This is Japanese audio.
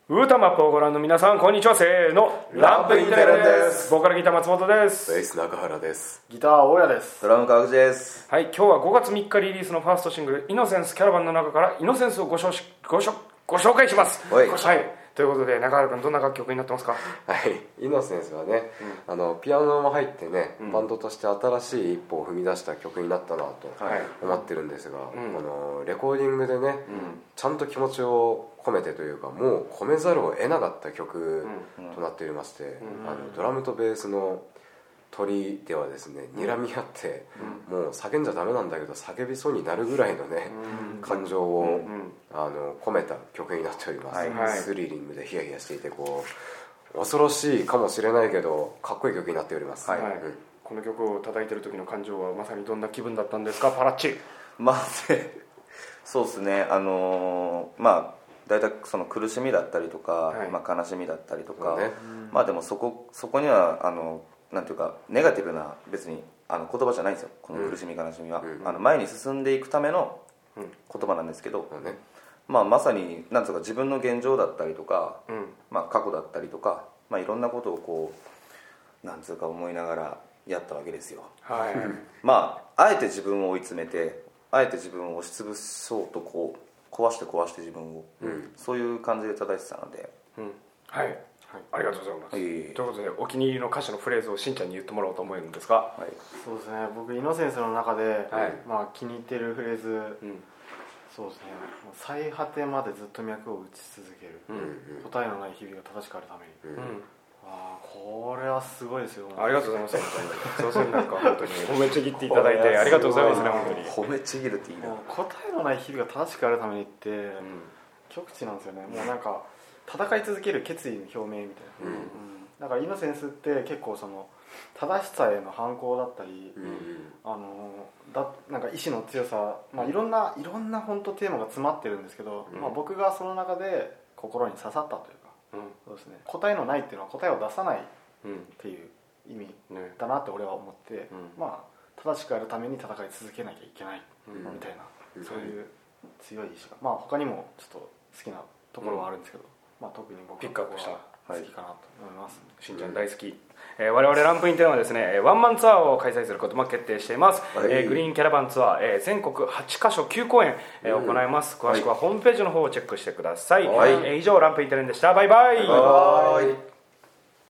ウータマップをご覧の皆さん、こんにちは。せーの、ランプインテレです。ボーカルギター松本です。 ベース中原です。 ギター大家です。 ドラム川口です。 はい、今日は5月3日リリースのファーストシングルイノセンスキャラバンの中からイノセンスをご紹介します。 はい、 ということで中原君、どんな楽曲になってますか？ はい、イノセンスはね、ピアノも入ってね、バンドとして新しい一歩を踏み出した曲になったなと思ってるんですが、このレコーディングでね、ちゃんと気持ちを込めてというか、もう込めざるを得なかった曲となっておりまして、ドラムとベースの鳥ではですね、睨み合って、もう叫んじゃダメなんだけど叫びそうになるぐらいのね、感情を込めた曲になっております。スリリングでヒヤヒヤしていて、こう恐ろしいかもしれないけどかっこいい曲になっております。 この曲を叩いてる時の感情はまさにどんな気分だったんですか、パラッチ？ そうですね、大体その苦しみだったりとか、悲しみだったりとか、でもそこにはなんていうかネガティブな別に言葉じゃないんですよ、この苦しみ悲しみは。前に進んでいくための言葉なんですけど、まさになんていうか自分の現状だったりとか、過去だったりとか、いろんなことをこうなんていうか思いながらやったわけですよ。あえて自分を追い詰めて、あえて自分を押しつぶそうとこう壊して自分を、そういう感じで叩いてたので、 ありがとうございます。ということで、お気に入りの歌詞のフレーズをしんちゃんに言ってもらおうと思えるんですが。 そうですね、僕イノセンスの中で、気に入っているフレーズ、そうですね、最果てまでずっと脈を打ち続ける、答えのない日々が正しくあるために、これはすごいですよ。 ありがとうございます。本当になんか本当に褒めちぎっていただいてありがとうございますね。本当に褒めちぎるっていいな。 答えのない日々が正しくあるためにって、極致なんですよね。もうなんか戦い続ける決意の表明みたいな、だからイノセンスって結構その正しさへの反抗だったり、なんか意志の強さ、いろんな本当テーマが詰まってるんですけど、僕がその中で心に刺さったというか、そうですね、答えのないっていうのは答えを出さないっていう意味だなって俺は思って、正しくやるために戦い続けなきゃいけないみたいな、そういう強い意志が、他にもちょっと好きなところはあるんですけど、特に僕はピックアップした好きかなと思います。 しんちゃん大好き。我々ランプインテーマはですね、ワンマンツアーを開催することも決定しています。グリーンキャラバンツアー、全国8カ所9公演、行います。詳しくはホームページの方をチェックしてください。以上ランプインテレンでした。バイバイ。